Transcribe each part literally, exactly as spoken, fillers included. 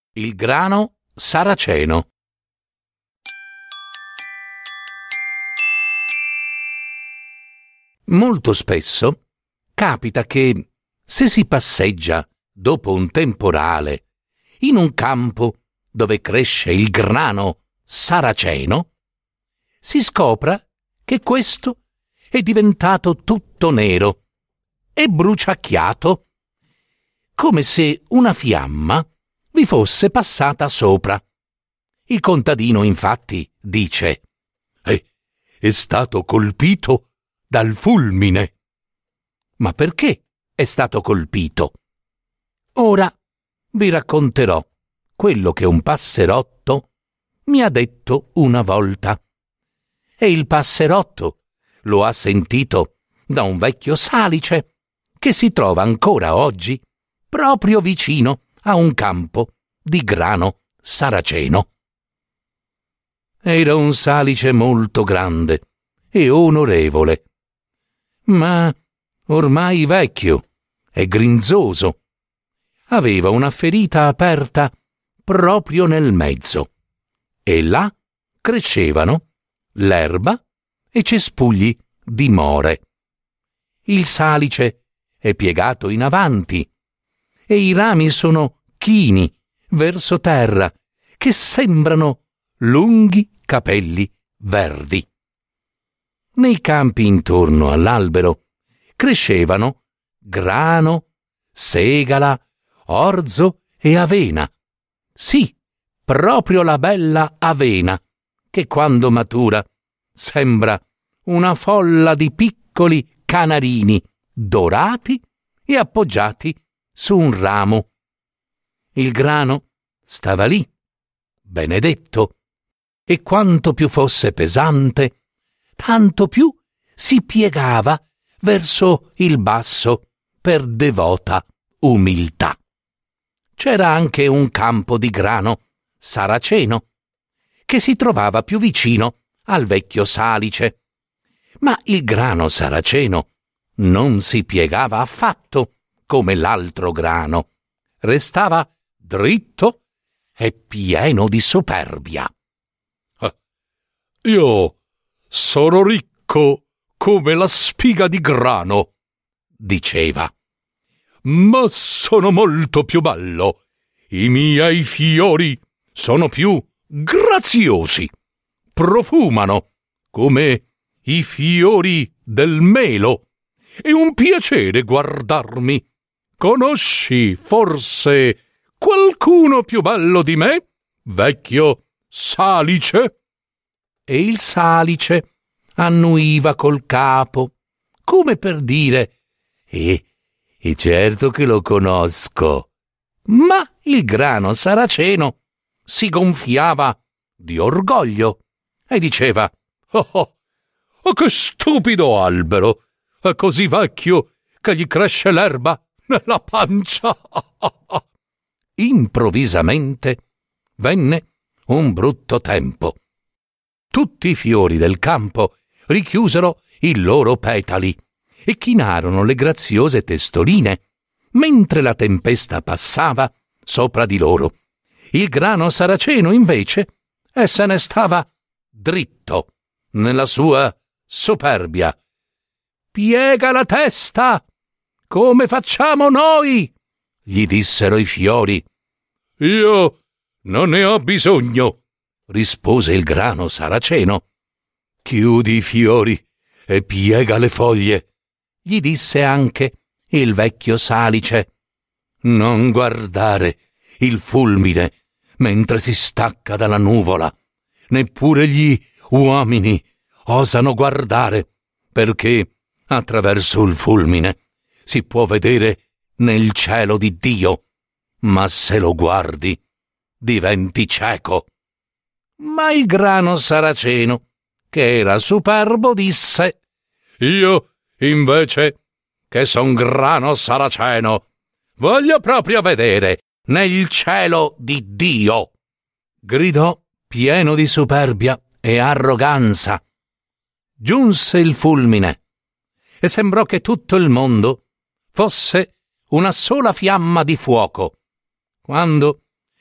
Il grano saraceno. Molto spesso capita che, se si passeggia dopo un temporale in un campo dove cresce il grano saraceno, si scopra che questo è diventato tutto nero e bruciacchiato, come se una fiamma vi fosse passata sopra. Il contadino infatti dice: «Eh, è stato colpito dal fulmine». Ma perché è stato colpito? Ora vi racconterò quello che un passerotto mi ha detto una volta. E il passerotto lo ha sentito da un vecchio salice che si trova ancora oggi proprio vicino a un campo di grano saraceno. Era un salice molto grande e onorevole, ma ormai vecchio e grinzoso. Aveva una ferita aperta proprio nel mezzo e là crescevano l'erba e cespugli di more. Il salice è piegato in avanti e i rami sono chini verso terra che sembrano lunghi capelli verdi. Nei campi intorno all'albero crescevano grano, segala, orzo e avena. Sì, proprio la bella avena, che quando matura sembra una folla di piccoli canarini dorati e appoggiati su un ramo. Il grano stava lì, benedetto, e quanto più fosse pesante, tanto più si piegava verso il basso per devota umiltà. C'era anche un campo di grano saraceno che si trovava più vicino al vecchio salice, ma il grano saraceno non si piegava affatto come l'altro grano, restava dritto e pieno di superbia. Eh, io sono ricco come la spiga di grano, diceva, ma sono molto più bello. I miei fiori sono più graziosi, profumano come i fiori del melo. È un piacere guardarmi. Conosci forse qualcuno più bello di me, vecchio salice? E il salice annuiva col capo, come per dire: E, e certo che lo conosco. Ma il grano saraceno si gonfiava di orgoglio e diceva: Oh, oh, oh che stupido albero! È così vecchio che gli cresce l'erba nella pancia. Improvvisamente venne un brutto tempo. Tutti i fiori del campo richiusero i loro petali e chinarono le graziose testoline mentre la tempesta passava sopra di loro. Il grano saraceno invece e se ne stava dritto nella sua superbia. «Piega la testa, come facciamo noi?» gli dissero i fiori. «Io non ne ho bisogno», rispose il grano saraceno. «Chiudi i fiori e piega le foglie», gli disse anche il vecchio salice. «Non guardare il fulmine mentre si stacca dalla nuvola. Neppure gli uomini osano guardare, perché attraverso il fulmine si può vedere nel cielo di Dio, ma se lo guardi diventi cieco». Ma il grano saraceno, che era superbo, disse: «Io, invece, che son grano saraceno, voglio proprio vedere nel cielo di Dio!» gridò pieno di superbia e arroganza. Giunse il fulmine e sembrò che tutto il mondo fosse una sola fiamma di fuoco, quando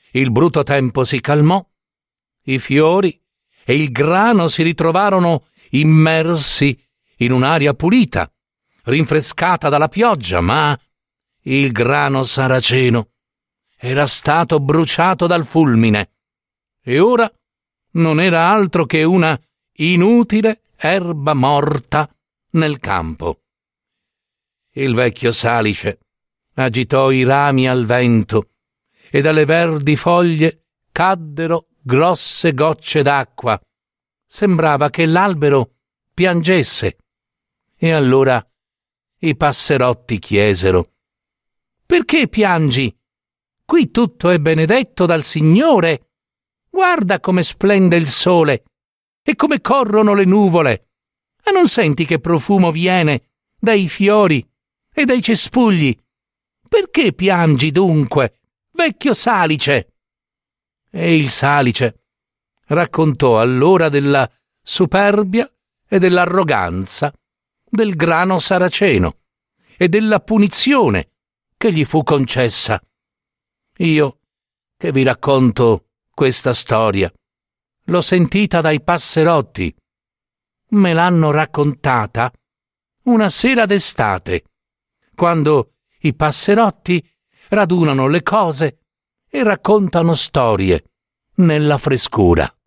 il brutto tempo si calmò, i fiori e il grano si ritrovarono immersi in un'aria pulita, rinfrescata dalla pioggia, ma il grano saraceno era stato bruciato dal fulmine e ora non era altro che una inutile erba morta nel campo. Il vecchio Salice agitò i rami al vento e dalle verdi foglie caddero grosse gocce d'acqua. Sembrava che l'albero piangesse. E allora i passerotti chiesero: «Perché piangi? Qui tutto è benedetto dal Signore. Guarda come splende il sole e come corrono le nuvole. E non senti che profumo viene dai fiori e dai cespugli? Perché piangi dunque, vecchio Salice?» E il Salice raccontò allora della superbia e dell'arroganza del grano saraceno e della punizione che gli fu concessa. Io, che vi racconto questa storia, l'ho sentita dai passerotti. Me l'hanno raccontata una sera d'estate, quando i passerotti radunano le cose e raccontano storie nella frescura.